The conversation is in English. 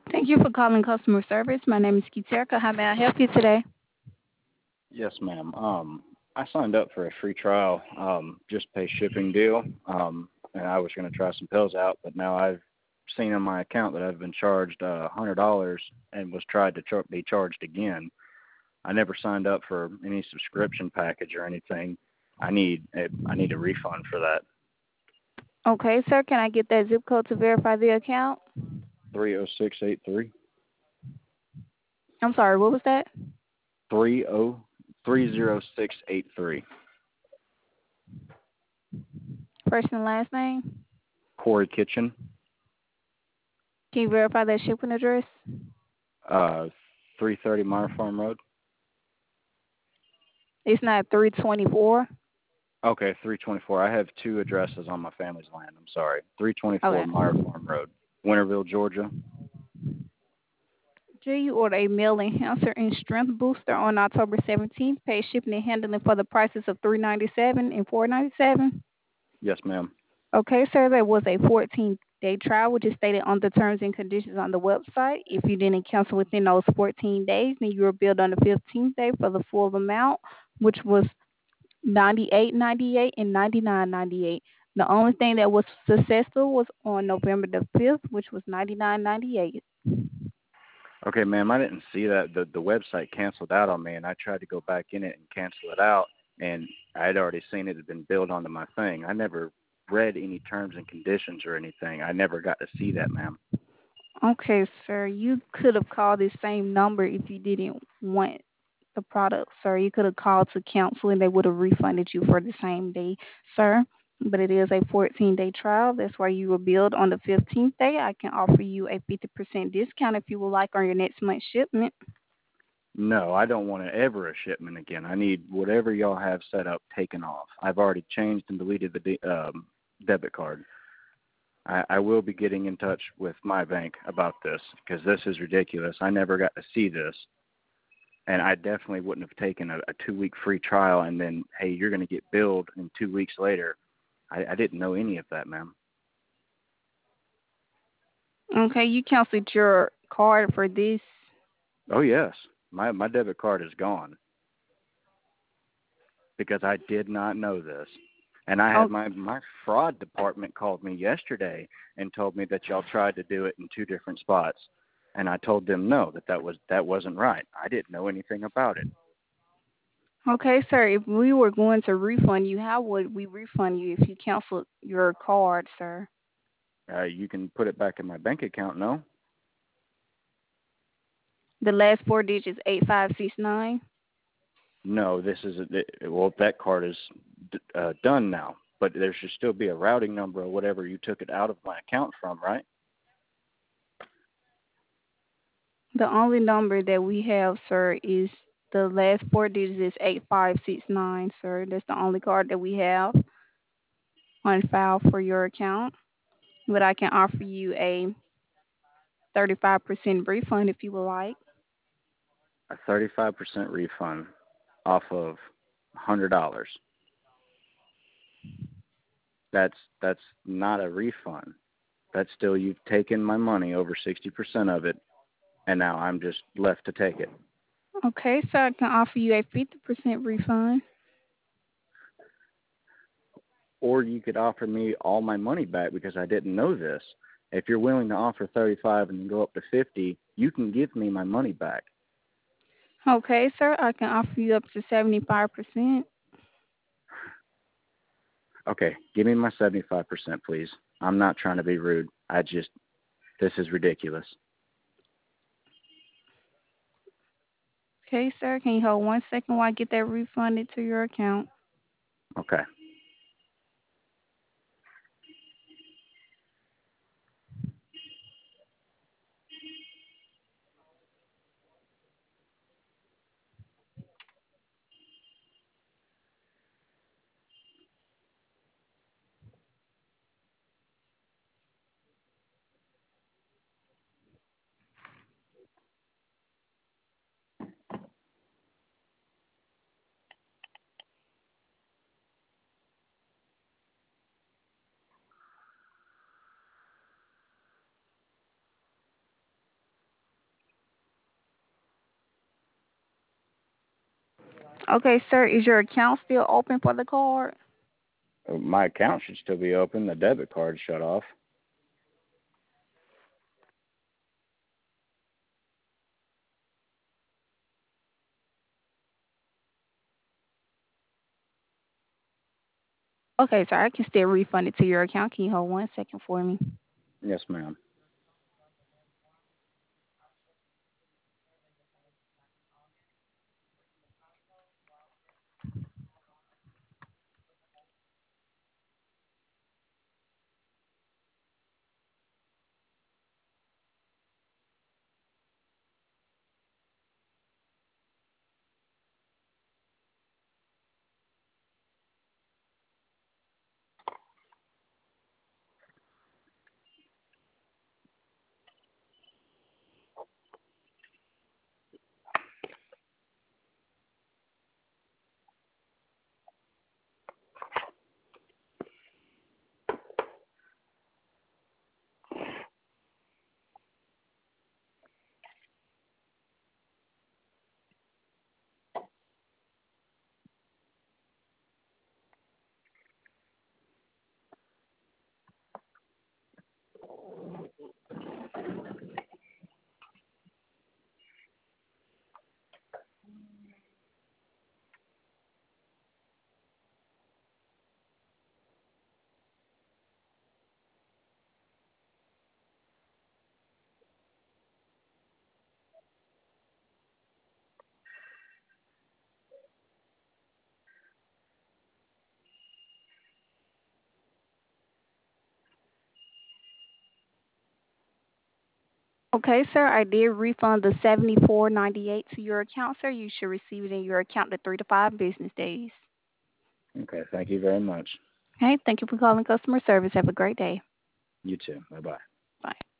Thank you for calling customer service. My name is Kiterka. How may I help you today? Yes, ma'am. I signed up for a free trial, just pay shipping deal, and I was going to try some pills out, but now I've seen on my account that I've been charged $100 and was tried to be charged again. I never signed up for any subscription package or anything. I need a refund for that. Okay, sir. Can I get that zip code to verify the account? 30683 I'm sorry, what was that? 3030683. First and last name? Corey Kitchen, Can you verify that shipping address? uh, 330 Meyer Farm Road. It's not 324. Okay, 324. I have two addresses on my family's land. I'm sorry. 324 Okay. Meyer Farm Road, Winterville, Georgia. Jay, you ordered a meal enhancer and strength booster on October 17th. Paid shipping and handling for the prices of $397 and $497. Yes, ma'am. Okay, sir, there was a 14-day trial, which is stated on the terms and conditions on the website. If you didn't cancel within those 14 days, then you were billed on the 15th day for the full amount, which was 98.98 and 99.98. The only thing that was successful was on November the 5th, which was 99.98. Okay, ma'am, I didn't see that. The website canceled out on me, and I tried to go back in it and cancel it out, and I had already seen it had been billed onto my thing. I never read any terms and conditions or anything. I never got to see that, ma'am. Okay, sir, you could have called this same number if you didn't want the product, sir. You could have called to cancel and they would have refunded you for the same day, sir. But it is a 14-day trial. That's why you were billed on the 15th day. I can offer you a 50% discount if you would like on your next month's shipment. No, I don't want ever a shipment again. I need whatever y'all have set up taken off. I've already changed and deleted the debit card. I will be getting in touch with my bank about this because this is ridiculous. I never got to see this, and I definitely wouldn't have taken a 2-week free trial and then, hey, you're going to get billed in 2 weeks later. I didn't know any of that, ma'am. Okay, you canceled your card for this. Oh, yes. My debit card is gone because I did not know this. And I had Oh, my fraud department called me yesterday and told me that y'all tried to do it in 2 different spots. And I told them no, that wasn't right. I didn't know anything about it. okay, sir. If we were going to refund you, how would we refund you if you canceled your card, sir? You can put it back in my bank account, no? The last four digits, 8569. No, this is well, that card is done now, but there should still be a routing number or whatever you took it out of my account from, right? The only number that we have, sir, is the last four digits is 8569, sir. That's the only card that we have on file for your account. But I can offer you a 35% refund if you would like. A 35% refund off of $100. That's not a refund. That's still you've taken my money, over 60% of it, and now I'm just left to take it. Okay, so I can offer you a 50% refund. Or you could offer me all my money back because I didn't know this. If you're willing to offer 35 and then go up to 50, you can give me my money back. Okay, sir, I can offer you up to 75%. Okay, give me my 75%, please. I'm not trying to be rude. This is ridiculous. Okay, sir, can you hold 1 second while I get that refunded to your account? Okay. Okay, sir, is your account still open for the card? My account should still be open. The debit card's shut off. Okay, sir, I can still refund it to your account. Can you hold 1 second for me? Yes, ma'am. Okay, sir, I did refund the 74.98 to your account, sir. You should receive it in your account in 3 to 5 business days. Okay, thank you very much. Hey, thank you for calling customer service. Have a great day. You too. Bye bye. Bye.